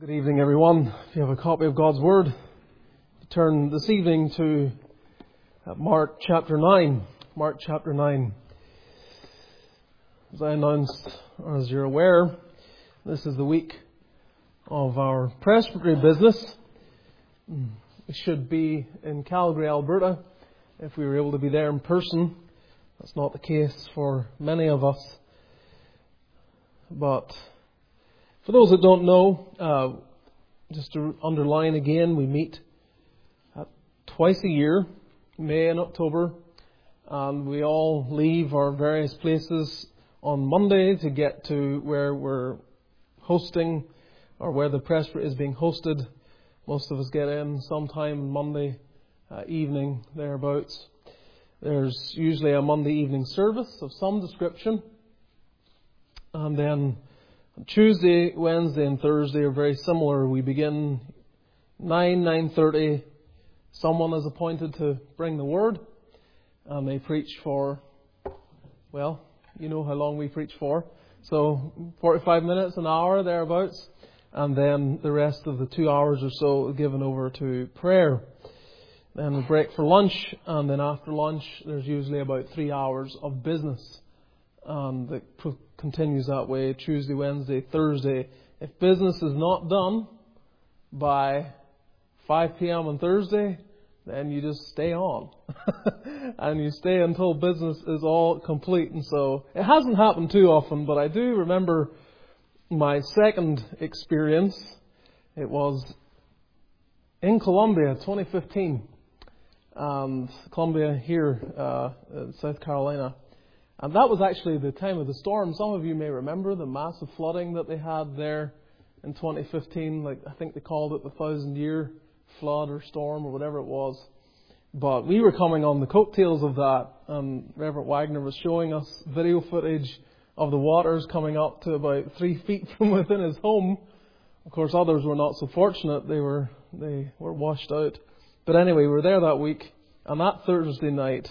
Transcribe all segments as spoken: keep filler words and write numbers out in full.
Good evening, everyone. If you have a copy of God's Word, turn this evening to Mark chapter nine. Mark chapter nine. As I announced, or as you're aware, this is the week of our presbytery business. We should be in Calgary, Alberta, if we were able to be there in person. That's not the case for many of us. But for those that don't know, uh, just to underline again, we meet uh, twice a year, May and October, and we all leave our various places on Monday to get to where we're hosting, or where the presbytery is being hosted. Most of us get in sometime Monday uh, evening, thereabouts. There's usually a Monday evening service of some description, and then Tuesday, Wednesday and Thursday are very similar. We begin nine, nine thirty. Someone is appointed to bring the word, and they preach for, well, you know how long we preach for. So forty-five minutes, an hour, thereabouts. And then the rest of the two hours or so are given over to prayer. Then we break for lunch, and then after lunch there's usually about three hours of business. And it continues that way Tuesday, Wednesday, Thursday. If business is not done by five p.m. on Thursday, then you just stay on. And you stay until business is all complete. And so it hasn't happened too often, but I do remember my second experience. It was in Columbia, twenty fifteen. And Columbia here, uh, in South Carolina. And that was actually the time of the storm. Some of you may remember the massive flooding that they had there in twenty fifteen. Like, I think they called it the thousand year flood or storm or whatever it was. But we were coming on the coattails of that. And Reverend Wagner was showing us video footage of the waters coming up to about three feet from within his home. Of course, others were not so fortunate. They were, they were washed out. But anyway, we were there that week. And that Thursday night,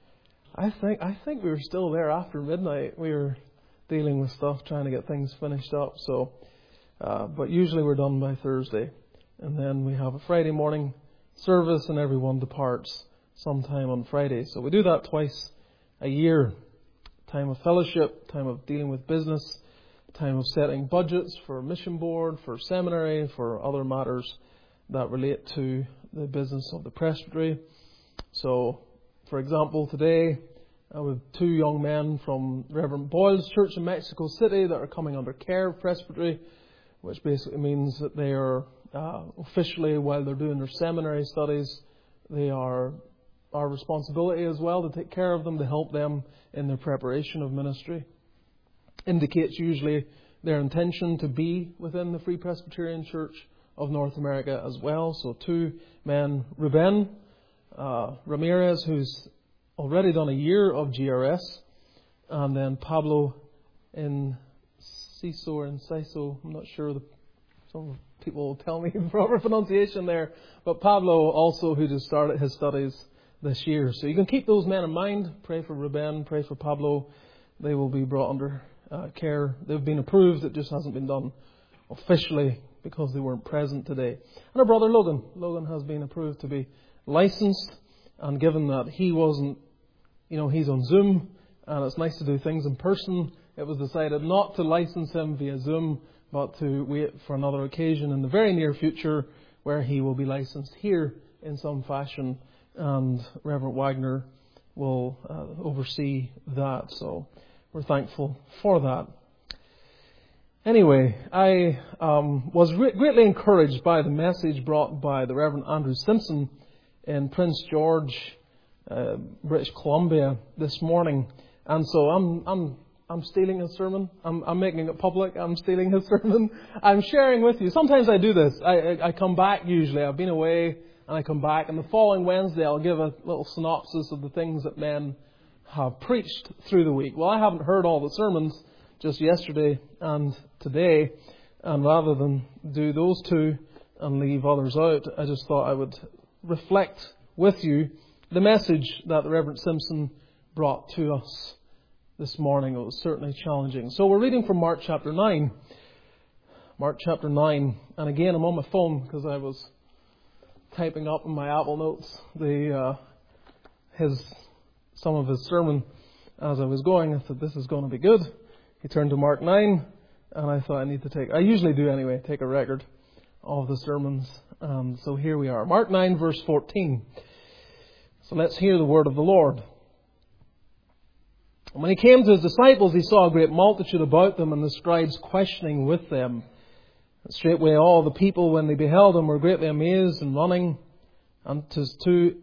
I think I think we were still there after midnight. We were dealing with stuff, trying to get things finished up. So, uh, but usually we're done by Thursday, and then we have a Friday morning service, and everyone departs sometime on Friday. So we do that twice a year. Time of fellowship, time of dealing with business, time of setting budgets for mission board, for seminary, for other matters that relate to the business of the presbytery. So, for example, today, uh, with two young men from Reverend Boyle's church in Mexico City that are coming under care of presbytery, which basically means that they are uh, officially, while they're doing their seminary studies, they are our responsibility as well to take care of them, to help them in their preparation of ministry. Indicates usually their intention to be within the Free Presbyterian Church of North America as well. So two men, Ruben Uh, Ramirez, who's already done a year of G R S, and then Pablo in Ciso or in Ciso, I'm not sure, the, some people will tell me the proper pronunciation there, but Pablo also, who just started his studies this year. So you can keep those men in mind. Pray for Ruben, pray for Pablo. They will be brought under uh, care. They've been approved, it just hasn't been done officially because they weren't present today. And our brother Logan, Logan has been approved to be licensed, and given that he wasn't, you know, he's on Zoom, and it's nice to do things in person, it was decided not to license him via Zoom, but to wait for another occasion in the very near future where he will be licensed here in some fashion, and Reverend Wagner will uh, oversee that. So we're thankful for that. Anyway, I um, was re- greatly encouraged by the message brought by the Reverend Andrew Simpson in Prince George, uh, British Columbia this morning. And so I'm I'm I'm stealing his sermon. I'm I'm making it public. I'm stealing his sermon. I'm sharing with you. Sometimes I do this. I, I I come back usually. I've been away and I come back, and the following Wednesday I'll give a little synopsis of the things that men have preached through the week. Well, I haven't heard all the sermons, just yesterday and today, and rather than do those two and leave others out, I just thought I would reflect with you the message that the Reverend Simpson brought to us this morning. It was certainly challenging. So we're reading from Mark chapter nine. Mark chapter nine. And again, I'm on my phone because I was typing up in my Apple Notes the uh, his some of his sermon as I was going. I thought, this is going to be good. He turned to Mark nine, and I thought I need to take, I usually do anyway, take a record of the sermons. Um, so here we are. Mark nine, verse fourteen. So let's hear the word of the Lord. And when he came to his disciples, he saw a great multitude about them, and the scribes questioning with them. And straightway all the people, when they beheld him, were greatly amazed, and running and to, to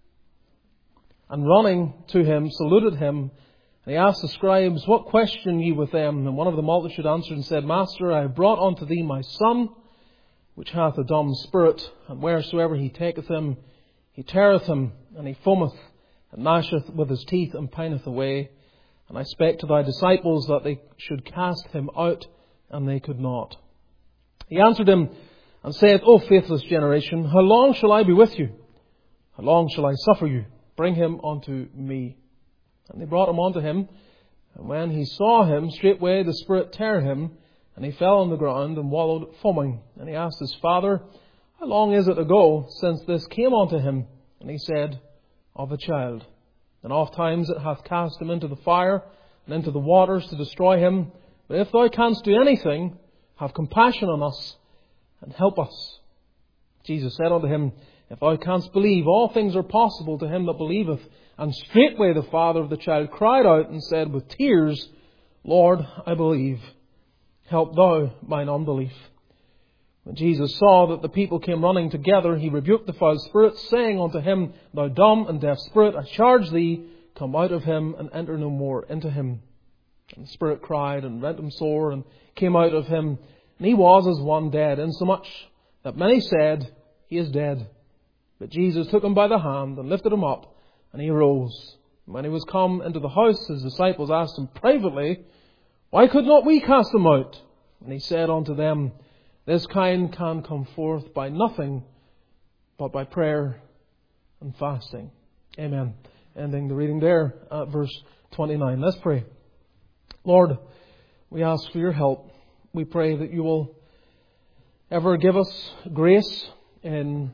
and running to him, saluted him. And he asked the scribes, What question ye with them? And one of the multitude answered and said, Master, I have brought unto thee my son, which hath a dumb spirit, and wheresoever he taketh him, he teareth him, and he foameth, and gnasheth with his teeth, and pineth away. And I spake to thy disciples that they should cast him out, and they could not. He answered him, and saith, O faithless generation, how long shall I be with you? How long shall I suffer you? Bring him unto me. And they brought him unto him, and when he saw him, straightway the spirit tear him, and he fell on the ground, and wallowed foaming. And he asked his father, How long is it ago since this came unto him? And he said, Of a child. And oft times it hath cast him into the fire, and into the waters to destroy him. But if thou canst do anything, have compassion on us, and help us. Jesus said unto him, If thou canst believe, all things are possible to him that believeth. And straightway the father of the child cried out, and said with tears, Lord, I believe. Help thou mine unbelief. When Jesus saw that the people came running together, he rebuked the foul spirit, saying unto him, Thou dumb and deaf spirit, I charge thee, come out of him, and enter no more into him. And the spirit cried, and rent him sore, and came out of him. And he was as one dead, insomuch that many said, He is dead. But Jesus took him by the hand, and lifted him up, and he arose. And when he was come into the house, his disciples asked him privately, Why could not we cast him out? And he said unto them, This kind can come forth by nothing but by prayer and fasting. Amen. Ending the reading there at verse twenty-nine. Let's pray. Lord, we ask for your help. We pray that you will ever give us grace in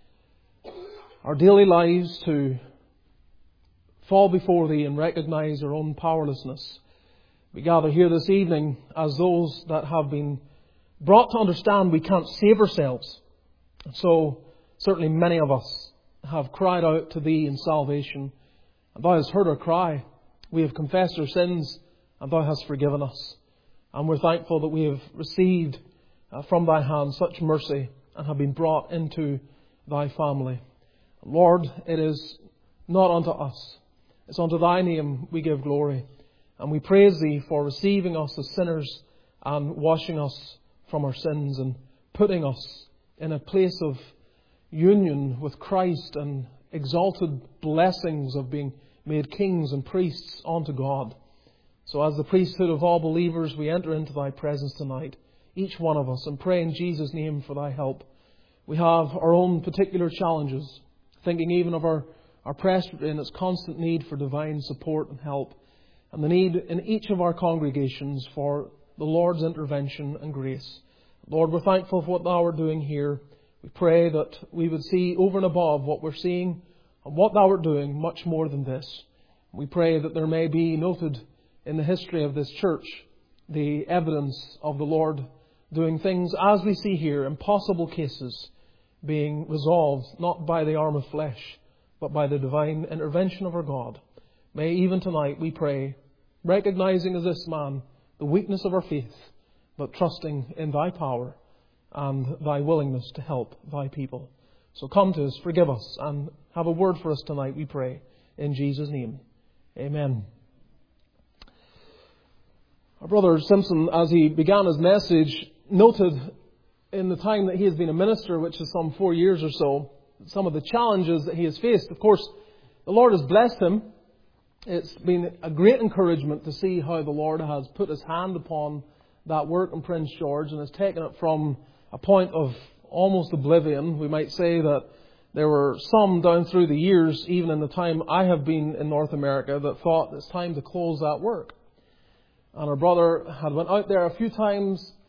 our daily lives to fall before thee and recognize our own powerlessness. We gather here this evening as those that have been brought to understand we can't save ourselves. So certainly many of us have cried out to thee in salvation, and thou hast heard our cry. We have confessed our sins, and thou hast forgiven us. And we're thankful that we have received uh, from thy hand such mercy and have been brought into thy family. Lord, it is not unto us, it's unto thy name we give glory. And we praise thee for receiving us as sinners and washing us from our sins and putting us in a place of union with Christ and exalted blessings of being made kings and priests unto God. So as the priesthood of all believers, we enter into thy presence tonight, each one of us, and pray in Jesus' name for thy help. We have our own particular challenges, thinking even of our, our presbytery and its constant need for divine support and help, and the need in each of our congregations for the Lord's intervention and grace. Lord, we're thankful for what thou art doing here. We pray that we would see over and above what we're seeing and what thou art doing much more than this. We pray that there may be noted in the history of this church the evidence of the Lord doing things as we see here, impossible cases being resolved not by the arm of flesh but by the divine intervention of our God. May even tonight we pray, recognizing as this man the weakness of our faith, but trusting in thy power and thy willingness to help thy people. So come to us, forgive us, and have a word for us tonight, we pray, in Jesus' name. Amen. Our brother Simpson, as he began his message, noted in the time that he has been a minister, which is some four years or so, some of the challenges that he has faced. Of course, the Lord has blessed him. It's been a great encouragement to see how the Lord has put his hand upon that work in Prince George and has taken it from a point of almost oblivion. We might say that there were some down through the years, even in the time I have been in North America, that thought it's time to close that work. And our brother had went out there a few times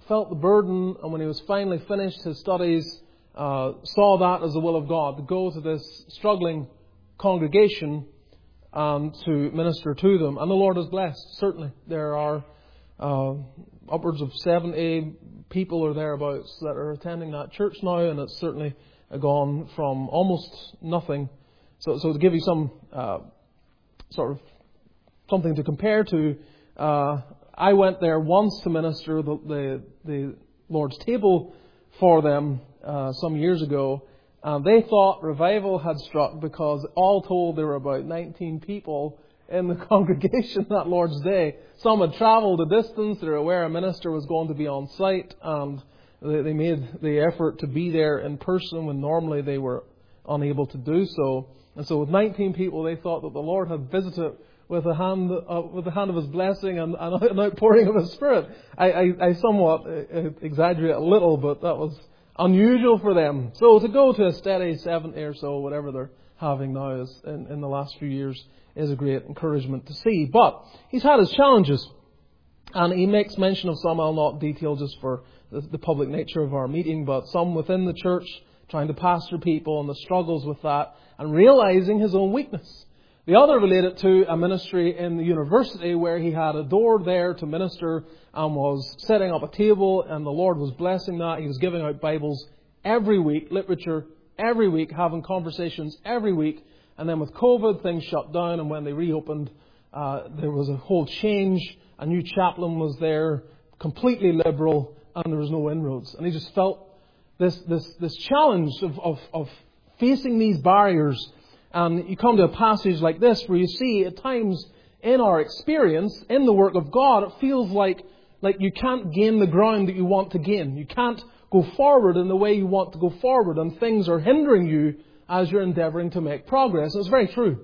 felt the burden, and when he was finally finished his studies, uh, saw that as the will of God, to go to this struggling congregation um, to minister to them. And the Lord is blessed, certainly. There are uh, upwards of seventy people or thereabouts that are attending that church now, and it's certainly gone from almost nothing. So, so to give you some uh, sort of something to compare to, uh, I went there once to minister the, the, the Lord's table for them uh, some years ago, and they thought revival had struck because all told there were about nineteen people in the congregation that Lord's Day. Some had travelled a distance, they were aware a minister was going to be on site, and they, they made the effort to be there in person when normally they were unable to do so. And so with nineteen people, they thought that the Lord had visited with a hand, uh, with the hand of His blessing and, and an outpouring of His Spirit. I, I, I somewhat uh, exaggerate a little, but that was unusual for them. So to go to a steady seventy or so, whatever they're having now is, in, in the last few years, is a great encouragement to see. But he's had his challenges, and he makes mention of some. I'll not detail just for the, the public nature of our meeting, but some within the church trying to pastor people and the struggles with that, and realizing his own weakness. The other related to a ministry in the university where he had a door there to minister and was setting up a table, and the Lord was blessing that. He was giving out Bibles every week, literature every week, having conversations every week. And then with COVID, things shut down, and when they reopened, uh, there was a whole change. A new chaplain was there, completely liberal, and there was no inroads. And he just felt this this this challenge of, of, of facing these barriers. And you come to a passage like this where you see at times in our experience, in the work of God, it feels like, like you can't gain the ground that you want to gain. You can't go forward in the way you want to go forward, and things are hindering you as you're endeavouring to make progress. And it's very true.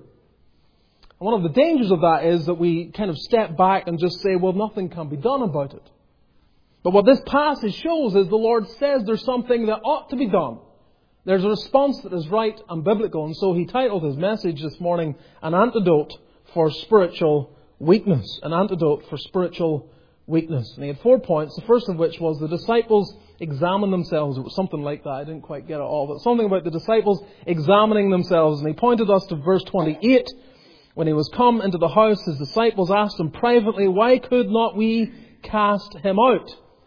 And one of the dangers of that is that we kind of step back and just say, well, nothing can be done about it. But what this passage shows is the Lord says there's something that ought to be done. There's a response that is right and biblical. And so he titled his message this morning, An Antidote for Spiritual Weakness. An Antidote for Spiritual Weakness. And he had four points. The first of which was the disciples examine themselves. It was something like that. I didn't quite get it all. But something about the disciples examining themselves. And he pointed us to verse twenty-eight. When he was come into the house, his disciples asked him privately, why could not we cast him out?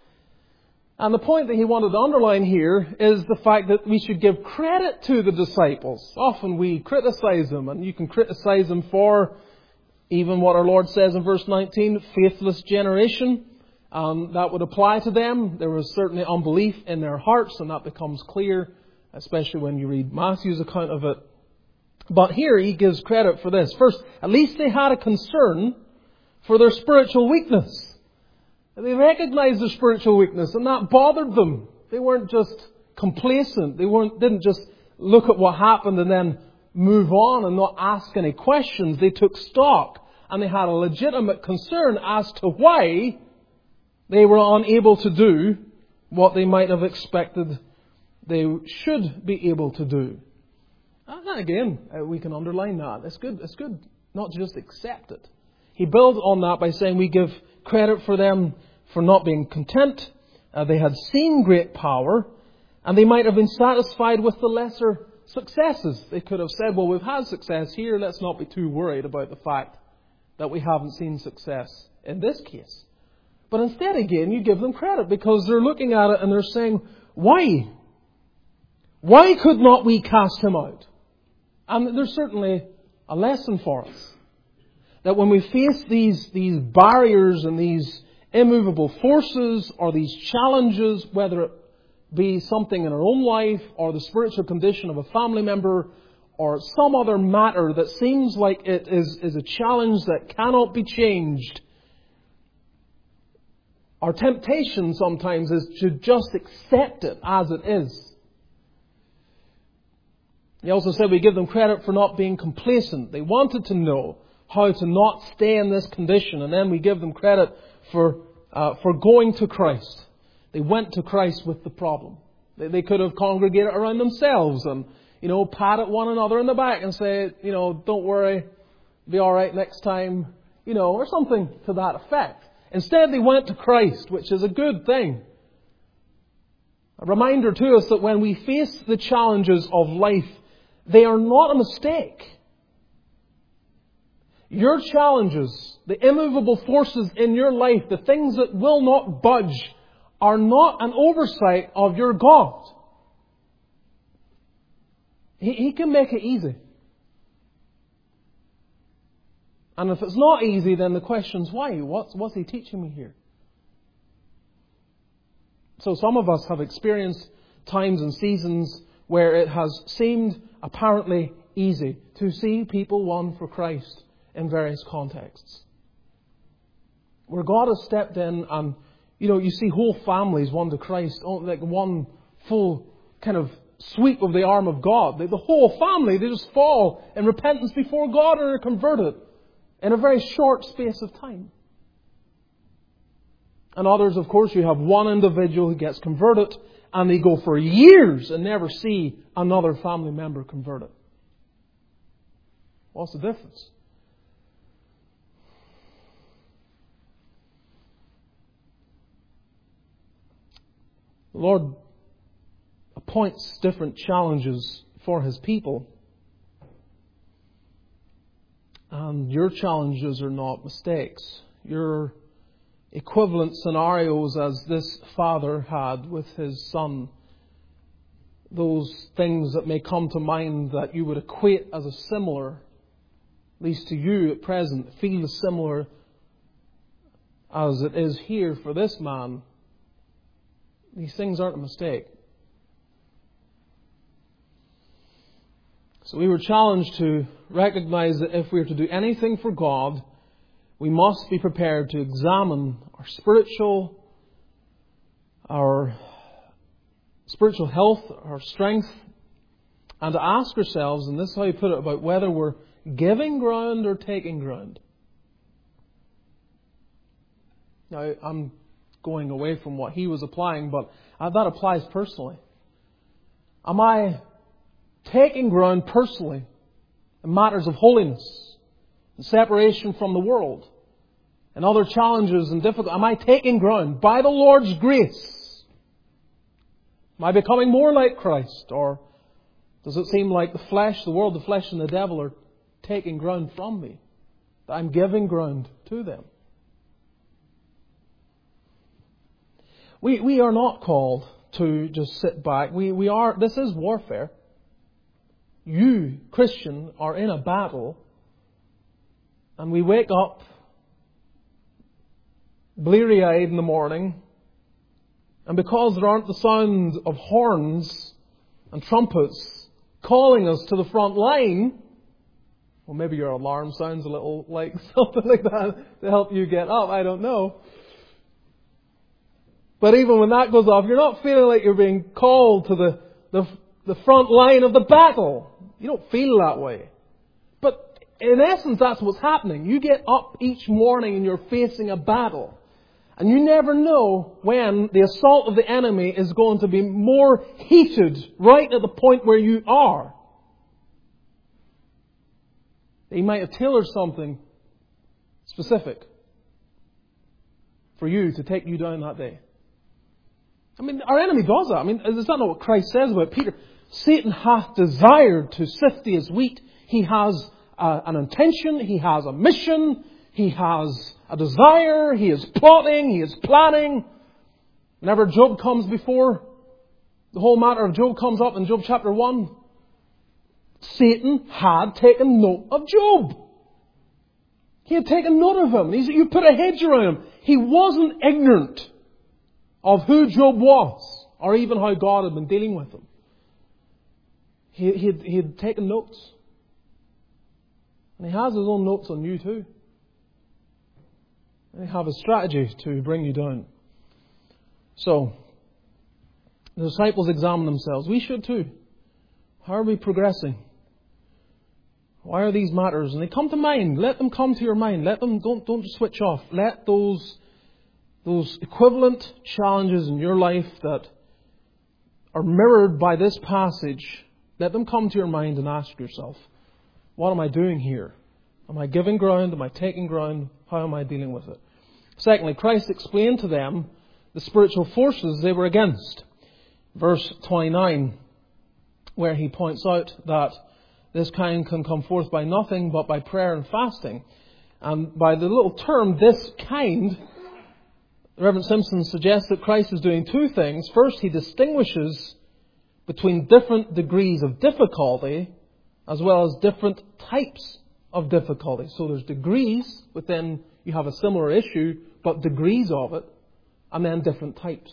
And the point that he wanted to underline here is the fact that we should give credit to the disciples. Often we criticize them, and you can criticize them for even what our Lord says in verse nineteen, faithless generation. Um, that would apply to them. There was certainly unbelief in their hearts, and that becomes clear, especially when you read Matthew's account of it. But here he gives credit for this. First, at least they had a concern for their spiritual weakness. They recognized their spiritual weakness, and that bothered them. They weren't just complacent. They weren't didn't just look at what happened and then move on and not ask any questions. They took stock, and they had a legitimate concern as to why they were unable to do what they might have expected they should be able to do. And again, we can underline that. It's good. It's good not to just accept it. He builds on that by saying we give credit for them for not being content. Uh, they had seen great power, and they might have been satisfied with the lesser successes. They could have said, well, we've had success here. Let's not be too worried about the fact that we haven't seen success in this case. But instead, again, you give them credit because they're looking at it and they're saying, why? Why could not we cast him out? And there's certainly a lesson for us. That when we face these, these barriers and these immovable forces or these challenges, whether it be something in our own life or the spiritual condition of a family member or some other matter that seems like it is, is a challenge that cannot be changed, our temptation sometimes is to just accept it as it is. He also said we give them credit for not being complacent. They wanted to know how to not stay in this condition. And then we give them credit for uh, for going to Christ. They went to Christ with the problem. They, they could have congregated around themselves and, you know, patted one another in the back and say, you know, don't worry, be all right next time, you know, or something to that effect. Instead, they went to Christ, which is a good thing. A reminder to us that when we face the challenges of life, they are not a mistake. Your challenges, the immovable forces in your life, the things that will not budge, are not an oversight of your God. He, he can make it easy. And if it's not easy, then the question's why? What's, what's He teaching me here? So some of us have experienced times and seasons where it has seemed apparently easy to see people won for Christ in various contexts. Where God has stepped in and, you know, you see whole families won to Christ, like one full kind of sweep of the arm of God. The whole family, they just fall in repentance before God and are converted in a very short space of time. And others, of course, you have one individual who gets converted and they go for years and never see another family member converted. What's the difference? The Lord appoints different challenges for His people. And your challenges are not mistakes. Your equivalent scenarios as this father had with his son. Those things that may come to mind that you would equate as a similar, at least to you at present, feel as similar as it is here for this man. These things aren't a mistake. So we were challenged to recognize that if we are to do anything for God, we must be prepared to examine our spiritual, our spiritual health, our strength, and to ask ourselves, and this is how you put it, about whether we're giving ground or taking ground. Now, I'm going away from what he was applying, but that applies personally. Am I taking ground personally in matters of holiness and separation from the world and other challenges and difficulties? Am I taking ground by the Lord's grace? Am I becoming more like Christ? Or does it seem like the flesh, the world, the flesh and the devil are taking ground from me? That I'm giving ground to them? We we are not called to just sit back. We we are. This is warfare. You, Christian, are in a battle, and we wake up bleary-eyed in the morning, and because there aren't the sound of horns and trumpets calling us to the front line, well, maybe your alarm sounds a little like something like that to help you get up. I don't know. But even when that goes off, you're not feeling like you're being called to the, the, the front line of the battle. You don't feel that way. But in essence, that's what's happening. You get up each morning and you're facing a battle. And you never know when the assault of the enemy is going to be more heated right at the point where you are. He might have tailored something specific for you to take you down that day. I mean, our enemy does that. I mean, is that not what Christ says about Peter? Satan hath desired to sift thee as wheat. He has uh, an intention. He has a mission. He has a desire. He is plotting. He is planning. Whenever Job comes before, the whole matter of Job comes up in Job chapter one, Satan had taken note of Job. He had taken note of him. He said, you put a hedge around him. He wasn't ignorant of who Job was, or even how God had been dealing with him. He, he, had, he had taken notes. And he has his own notes on you too. And he have a strategy to bring you down. So, the disciples examine themselves. We should too. How are we progressing? Why are these matters? And they come to mind. Let them come to your mind. Let them, don't, don't just switch off. Let those Those equivalent challenges in your life that are mirrored by this passage, let them come to your mind and ask yourself, what am I doing here? Am I giving ground? Am I taking ground? How am I dealing with it? Secondly, Christ explained to them the spiritual forces they were against. verse twenty-nine, where he points out that this kind can come forth by nothing but by prayer and fasting. And by the little term, this kind, Reverend Simpson suggests that Christ is doing two things. First, he distinguishes between different degrees of difficulty as well as different types of difficulty. So there's degrees within, you have a similar issue, but degrees of it, and then different types.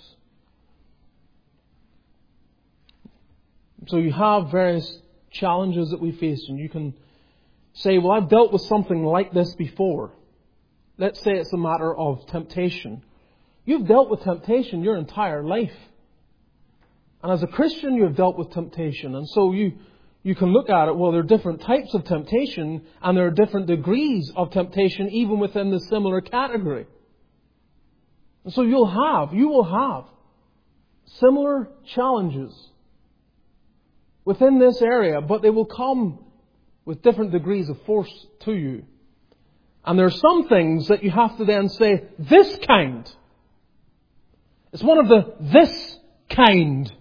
So you have various challenges that we face, and you can say, well, I've dealt with something like this before. Let's say it's a matter of temptation. You've dealt with temptation your entire life. And as a Christian, you have dealt with temptation. And so you, you can look at it, well, there are different types of temptation, and there are different degrees of temptation even within the similar category. And so you'll have, you will have similar challenges within this area, but they will come with different degrees of force to you. And there are some things that you have to then say, this kind. It's one of the this kind.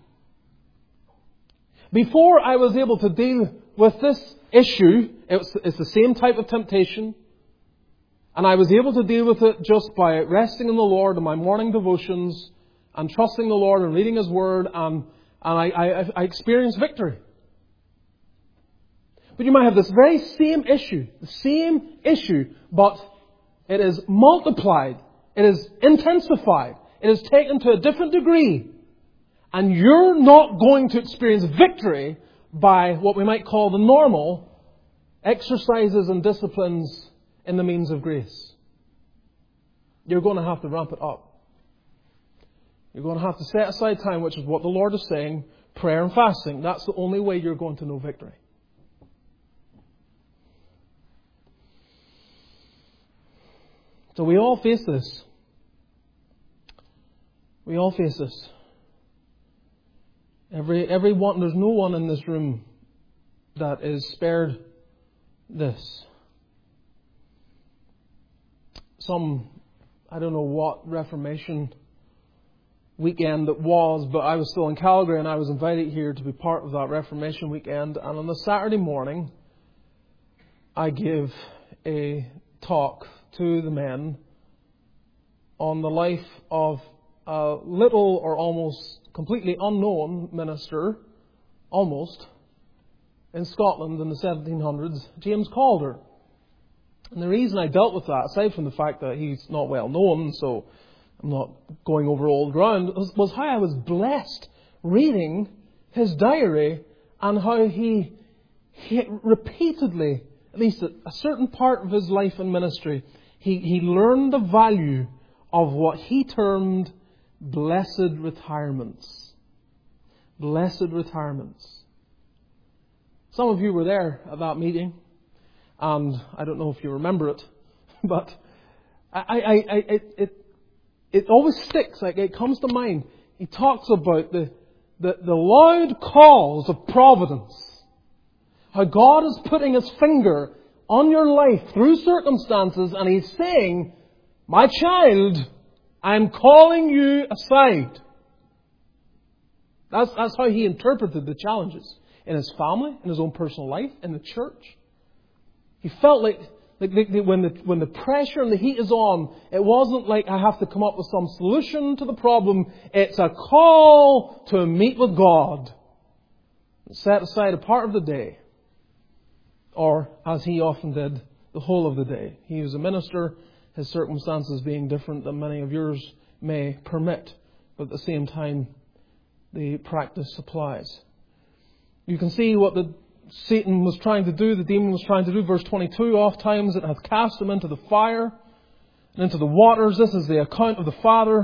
Before I was able to deal with this issue, it's, it's the same type of temptation, and I was able to deal with it just by resting in the Lord in my morning devotions and trusting the Lord and reading His Word, and, and I, I, I experienced victory. But you might have this very same issue, the same issue, but it is multiplied, it is intensified, it is taken to a different degree. And you're not going to experience victory by what we might call the normal exercises and disciplines in the means of grace. You're going to have to ramp it up. You're going to have to set aside time, which is what the Lord is saying, prayer and fasting. That's the only way you're going to know victory. So we all face this. We all face this. Every every one, there's no one in this room that is spared this. Some, I don't know what Reformation weekend it was, but I was still in Calgary and I was invited here to be part of that Reformation weekend. And on the Saturday morning, I gave a talk to the men on the life of a little or almost completely unknown minister, almost, in Scotland in the seventeen hundreds, James Calder. And the reason I dealt with that, aside from the fact that he's not well known, so I'm not going over old ground, was, was how I was blessed reading his diary and how he, he repeatedly, at least at a certain part of his life and ministry, he, he learned the value of what he termed blessed retirements. Blessed retirements. Some of you were there at that meeting, and I don't know if you remember it, but I, I, I, it, it, it always sticks. Like it comes to mind. He talks about the, the, the loud calls of providence. How God is putting His finger on your life through circumstances, and He's saying, "My child, I'm calling you aside." That's, that's how he interpreted the challenges in his family, in his own personal life, in the church. He felt like, like the, the, when, the, when the pressure and the heat is on, it wasn't like I have to come up with some solution to the problem. It's a call to meet with God. Set aside a part of the day. Or, as he often did, the whole of the day. He was a minister, his circumstances being different than many of yours may permit. But at the same time, the practice applies. You can see what the Satan was trying to do, the demon was trying to do. Verse twenty-two, oft times it hath cast him into the fire and into the waters. This is the account of the Father.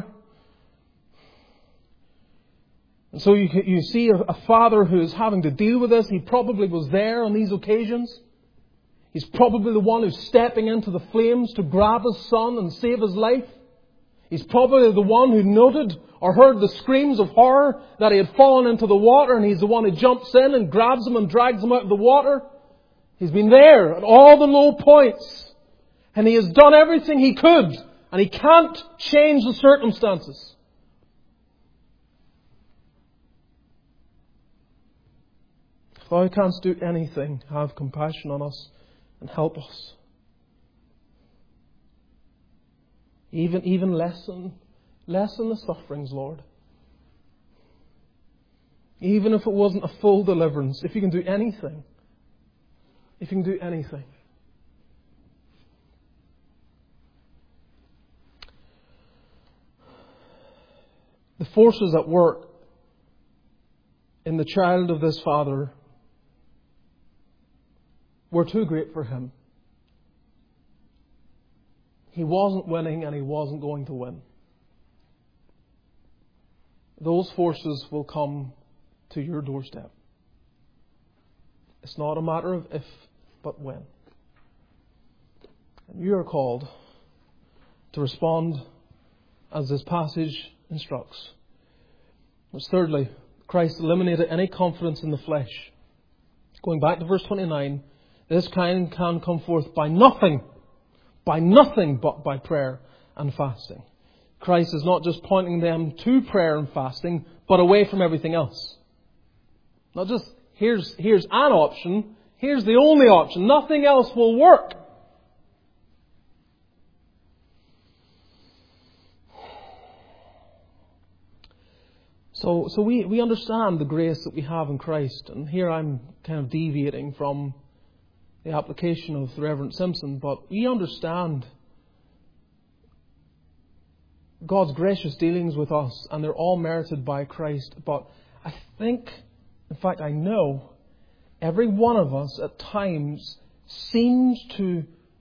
And so you, you see a, a father who is having to deal with this. He probably was there on these occasions. He's probably the one who's stepping into the flames to grab his son and save his life. He's probably the one who noted or heard the screams of horror that he had fallen into the water, and he's the one who jumps in and grabs him and drags him out of the water. He's been there at all the low points, and he has done everything he could, and he can't change the circumstances. If Thou canst do anything, have compassion on us and help us. Even, even lessen, lessen the sufferings, Lord. Even if it wasn't a full deliverance, if you can do anything, if you can do anything. The forces at work in the child of this father were too great for him. He wasn't winning and he wasn't going to win. Those forces will come to your doorstep. It's not a matter of if, but when. And you are called to respond as this passage instructs. Which thirdly, Christ eliminated any confidence in the flesh. Going back to verse twenty-nine, this kind can come forth by nothing, by nothing but by prayer and fasting. Christ is not just pointing them to prayer and fasting, but away from everything else. Not just, here's, here's an option, here's the only option, nothing else will work. So, so we, we understand the grace that we have in Christ. And here I'm kind of deviating from the application of the Reverend Simpson, but we understand God's gracious dealings with us, and they're all merited by Christ. But I think, in fact I know, every one of us at times seems to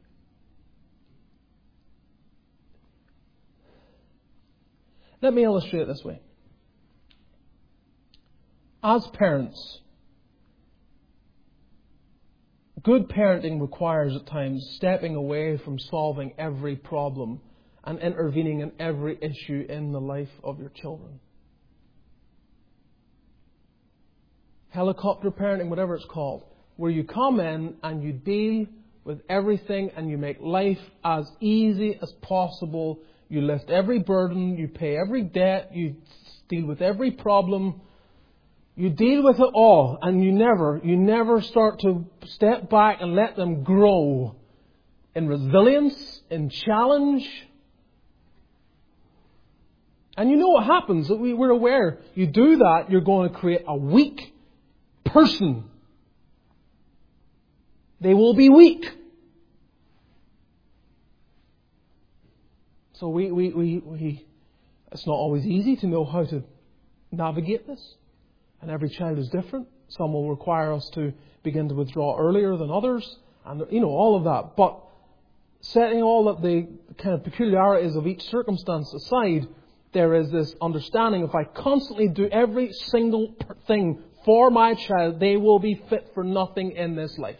let me illustrate it this way. As parents, good parenting requires at times stepping away from solving every problem and intervening in every issue in the life of your children. Helicopter parenting, whatever it's called, where you come in and you deal with everything and you make life as easy as possible. You lift every burden, you pay every debt, you deal with every problem. You deal with it all, and you never, you never start to step back and let them grow in resilience, in challenge. And you know what happens. We, we're aware. You do that, you're going to create a weak person. They will be weak. So we, we, we, we, it's not always easy to know how to navigate this. And every child is different. Some will require us to begin to withdraw earlier than others. And, you know, all of that. But setting all of the kind of peculiarities of each circumstance aside, there is this understanding, if I constantly do every single thing for my child, they will be fit for nothing in this life.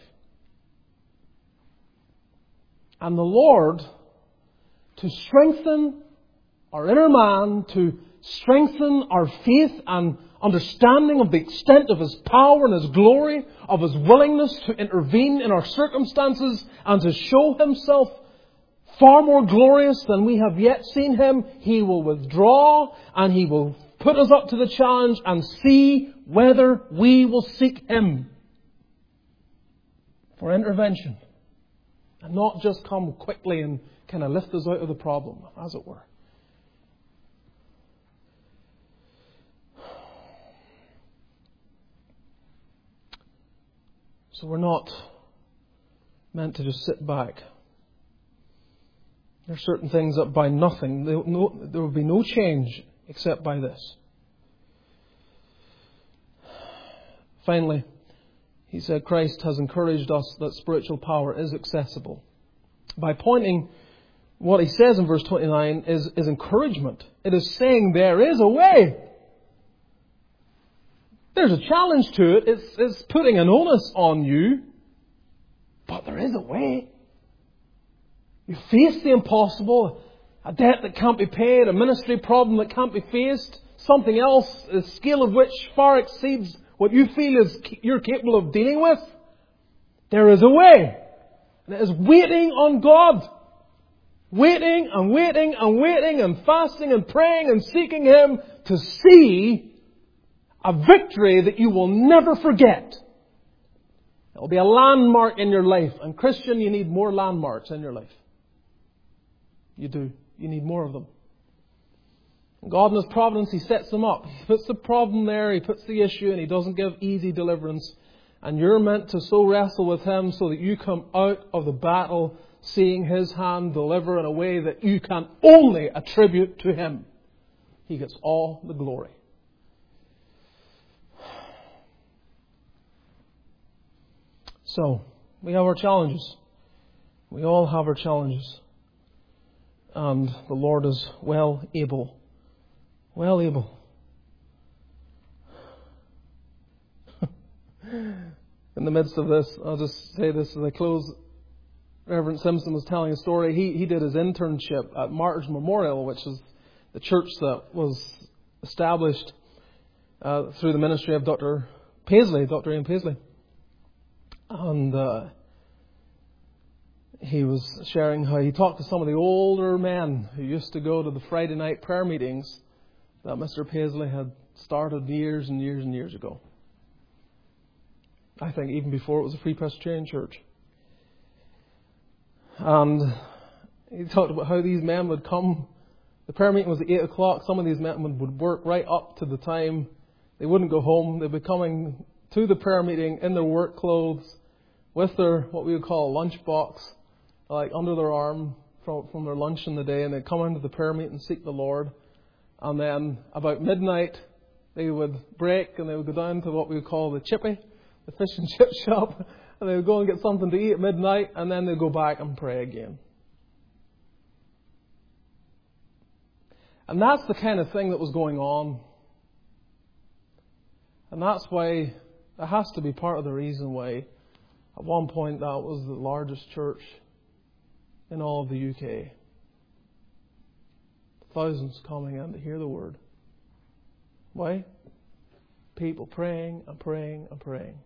And the Lord, to strengthen our inner man, to strengthen our faith and understanding of the extent of His power and His glory, of His willingness to intervene in our circumstances and to show Himself far more glorious than we have yet seen Him, He will withdraw and He will put us up to the challenge and see whether we will seek Him for intervention and not just come quickly and kind of lift us out of the problem, as it were. So we're not meant to just sit back. There are certain things that by nothing, there will be no change except by this. Finally, he said Christ has encouraged us that spiritual power is accessible. By pointing, what he says in verse twenty-nine is, is encouragement. It is saying there is a way. There's a challenge to it. It's, it's putting an onus on you. But there is a way. You face the impossible. A debt that can't be paid. A ministry problem that can't be faced. Something else, the scale of which far exceeds what you feel is you're capable of dealing with. There is a way. And it is waiting on God. Waiting and waiting and waiting and fasting and praying and seeking Him to see a victory that you will never forget It will be a landmark in your life. And Christian, you need more landmarks in your life. You do. You need more of them. God in His providence, He sets them up. He puts the problem there, He puts the issue, and He doesn't give easy deliverance. And you're meant to so wrestle with Him so that you come out of the battle seeing His hand deliver in a way that you can only attribute to Him. He gets all the glory. So, we have our challenges. We all have our challenges. And the Lord is well able. Well able. In the midst of this, I'll just say this as I close. Reverend Simpson was telling a story. He he did his internship at Martyrs Memorial, which is the church that was established uh, through the ministry of Doctor Paisley, Doctor Ian Paisley. And uh, he was sharing how he talked to some of the older men who used to go to the Friday night prayer meetings that Mister Paisley had started years and years and years ago. I think even before it was a Free Presbyterian church. And he talked about how these men would come. The prayer meeting was at eight o'clock. Some of these men would work right up to the time. They wouldn't go home. They'd be coming to the prayer meeting in their work clothes with their, what we would call a lunch box, like under their arm from, from their lunch in the day. And they'd come into the prayer meeting and seek the Lord. And then about midnight, they would break and they would go down to what we would call the chippy, the fish and chip shop, and they would go and get something to eat at midnight, and then they'd go back and pray again. And that's the kind of thing that was going on. And that's why, that has to be part of the reason why, at one point, that was the largest church in all of the U K. Thousands coming in to hear the Word. Why? People praying and praying and praying.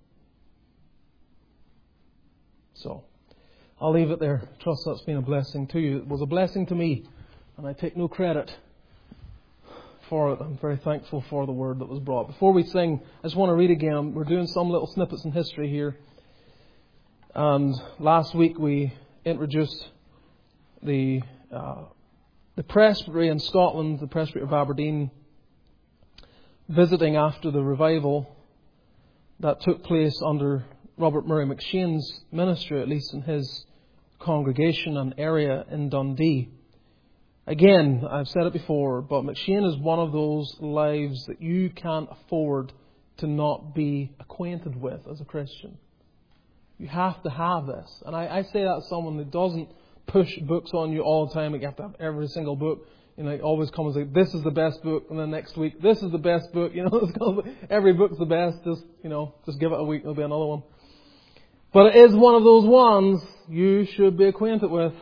So, I'll leave it there. Trust that's been a blessing to you. It was a blessing to me, and I take no credit for it. I'm very thankful for the word that was brought. Before we sing, I just want to read again. We're doing some little snippets in history here. And last week we introduced the uh, the presbytery in Scotland, the presbytery of Aberdeen, visiting after the revival that took place under Robert Murray McShane's ministry, at least in his congregation and area in Dundee. Again, I've said it before, but McShane is one of those lives that you can't afford to not be acquainted with as a Christian. You have to have this. And I, I say that as someone that doesn't push books on you all the time. Like you have to have every single book. You know, it always comes like, this is the best book, and then next week, this is the best book. You know, every book's the best. Just, you know, just give it a week, there'll be another one. But it is one of those ones you should be acquainted with.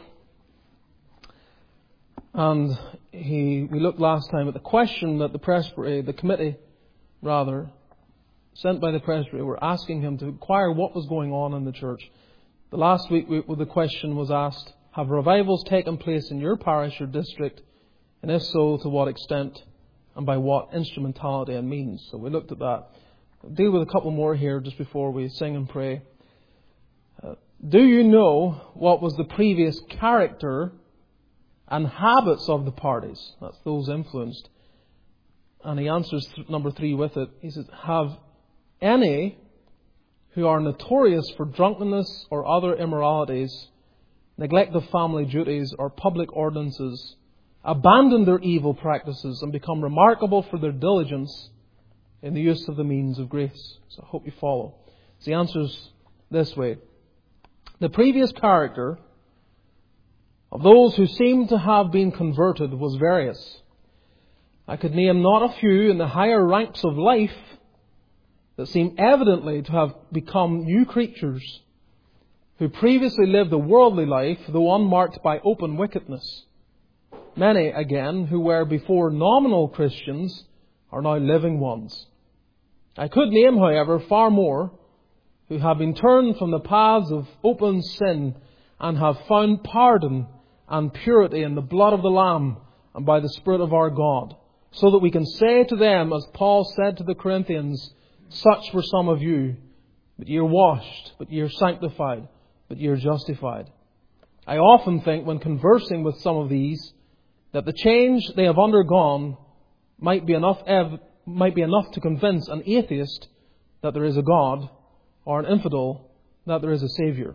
And he, we looked last time at the question that the presbytery, the committee, rather, sent by the presbytery, were asking him to inquire what was going on in the church. The last week, we, the question was asked, have revivals taken place in your parish or district? And if so, to what extent and by what instrumentality and means? So we looked at that. I'll deal with a couple more here just before we sing and pray. Uh, do you know what was the previous character and habits of the parties? That's those influenced. And he answers th- number three with it. He says, have any who are notorious for drunkenness or other immoralities, neglect of family duties or public ordinances, abandon their evil practices and become remarkable for their diligence in the use of the means of grace? So I hope you follow. So he answers this way. The previous character of those who seem to have been converted was various. I could name not a few in the higher ranks of life that seem evidently to have become new creatures, who previously lived a worldly life, though unmarked by open wickedness. Many, again, who were before nominal Christians, are now living ones. I could name, however, far more, who have been turned from the paths of open sin and have found pardon and purity in the blood of the Lamb and by the Spirit of our God, so that we can say to them, as Paul said to the Corinthians, such were some of you, but ye are washed, but ye are sanctified, but ye are justified. I often think when conversing with some of these that the change they have undergone might be enough ev- might be enough to convince an atheist that there is a God, or an infidel that there is a Saviour.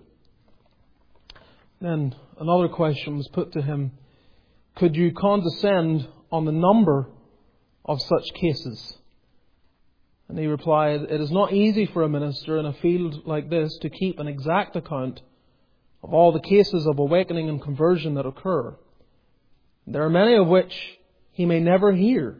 Then another question was put to him: could you condescend on the number of such cases? And he replied, it is not easy for a minister in a field like this to keep an exact account of all the cases of awakening and conversion that occur. There are many of which he may never hear.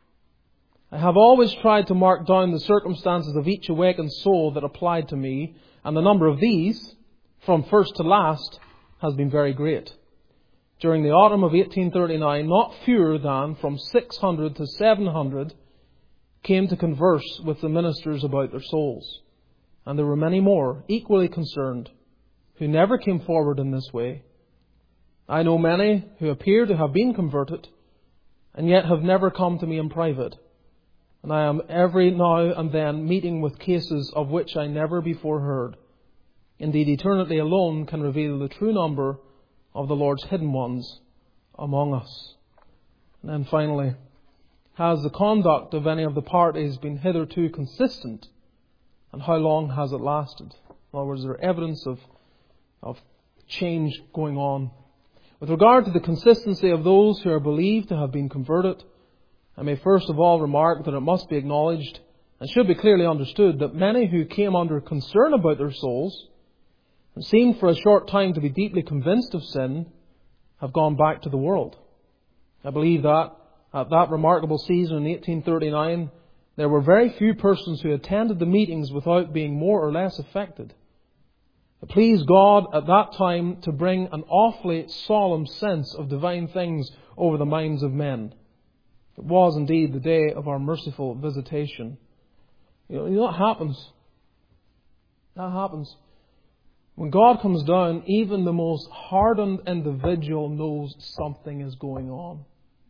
I have always tried to mark down the circumstances of each awakened soul that applied to me, and the number of these, from first to last, has been very great. During the autumn of eighteen thirty-nine, not fewer than from six hundred to seven hundred came to converse with the ministers about their souls. And there were many more, equally concerned, who never came forward in this way. I know many who appear to have been converted, and yet have never come to me in private. And I am every now and then meeting with cases of which I never before heard. Indeed, eternity alone can reveal the true number of the Lord's hidden ones among us. And then finally, has the conduct of any of the parties been hitherto consistent? And how long has it lasted? In other words, is there evidence of, of change going on? With regard to the consistency of those who are believed to have been converted, I may first of all remark that it must be acknowledged and should be clearly understood that many who came under concern about their souls and seemed for a short time to be deeply convinced of sin have gone back to the world. I believe that at that remarkable season in eighteen thirty-nine, there were very few persons who attended the meetings without being more or less affected. It pleased God at that time to bring an awfully solemn sense of divine things over the minds of men. It was indeed the day of our merciful visitation. You know, you know what happens? That happens. When God comes down, even the most hardened individual knows something is going on.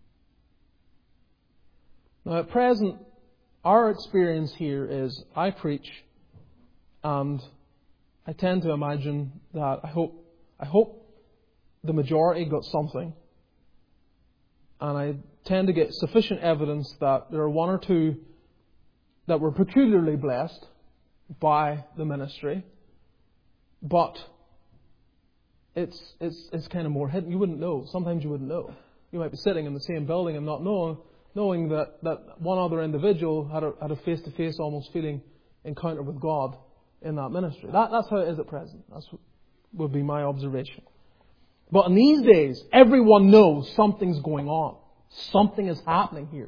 Now at present, our experience here is I preach, and I tend to imagine that I hope I hope the majority got something. And I tend to get sufficient evidence that there are one or two that were peculiarly blessed by the ministry. But it's it's it's kind of more hidden. You wouldn't know. Sometimes you wouldn't know. You might be sitting in the same building and not know, knowing that, that one other individual had a, had a face-to-face almost feeling encounter with God in that ministry. That, that's how it is at present. That's what would be my observation. But in these days, everyone knows something's going on. Something is happening here.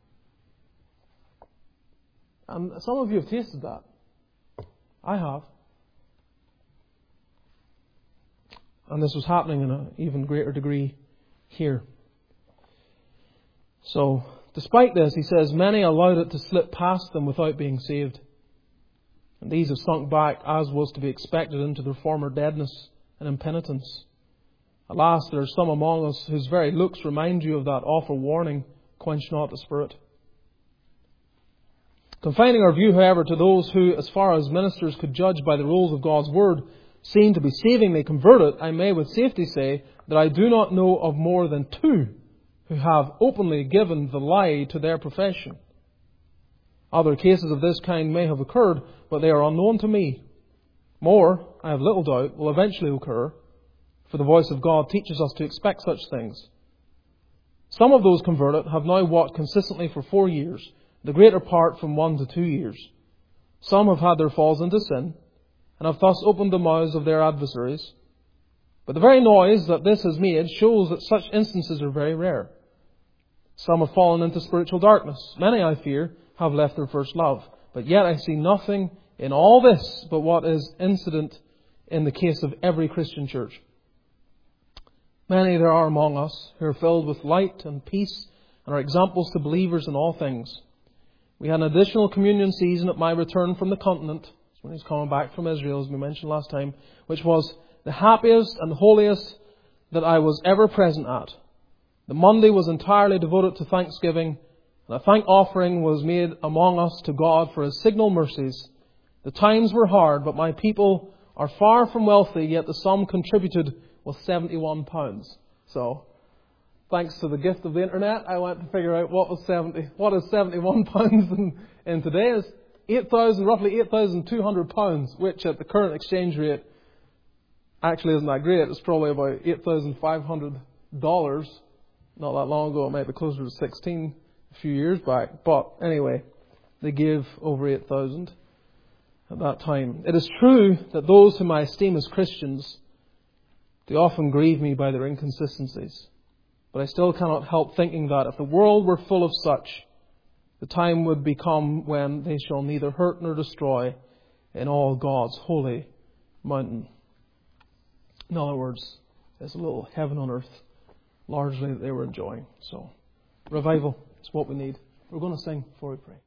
And some of you have tasted that. I have. And this was happening in an even greater degree here. So, despite this, he says, many allowed it to slip past them without being saved. And these have sunk back, as was to be expected, into their former deadness and impenitence. Alas, there are some among us whose very looks remind you of that awful warning, quench not the spirit. Confining our view, however, to those who, as far as ministers could judge by the rules of God's Word, seem to be savingly converted, I may with safety say that I do not know of more than two who have openly given the lie to their profession. Other cases of this kind may have occurred, but they are unknown to me. More, I have little doubt, will eventually occur, for the voice of God teaches us to expect such things. Some of those converted have now walked consistently for four years, the greater part from one to two years. Some have had their falls into sin, and have thus opened the mouths of their adversaries. But the very noise that this has made shows that such instances are very rare. Some have fallen into spiritual darkness. Many, I fear, have left their first love. But yet I see nothing in all this but what is incident in the case of every Christian church. Many there are among us who are filled with light and peace and are examples to believers in all things. We had an additional communion season at my return from the continent, when he's coming back from Israel, as we mentioned last time, which was the happiest and holiest that I was ever present at. The Monday was entirely devoted to thanksgiving, and a thank offering was made among us to God for His signal mercies The times were hard, but my people are far from wealthy, yet the sum contributed was seventy-one pounds. So, thanks to the gift of the internet, I went to figure out what was seventy, what is seventy-one pounds in, in today is eight thousand, roughly eight thousand two hundred pounds, which at the current exchange rate actually isn't that great. It's probably about eight thousand five hundred dollars. Not that long ago, it might be closer to sixteen a few years back. But anyway, they gave over eight thousand at that time. It is true that those whom I esteem as Christians, they often grieve me by their inconsistencies. But I still cannot help thinking that if the world were full of such, the time would become when they shall neither hurt nor destroy in all God's holy mountain. In other words, there's a little heaven on earth, largely that they were enjoying. So, revival is what we need. We're going to sing before we pray.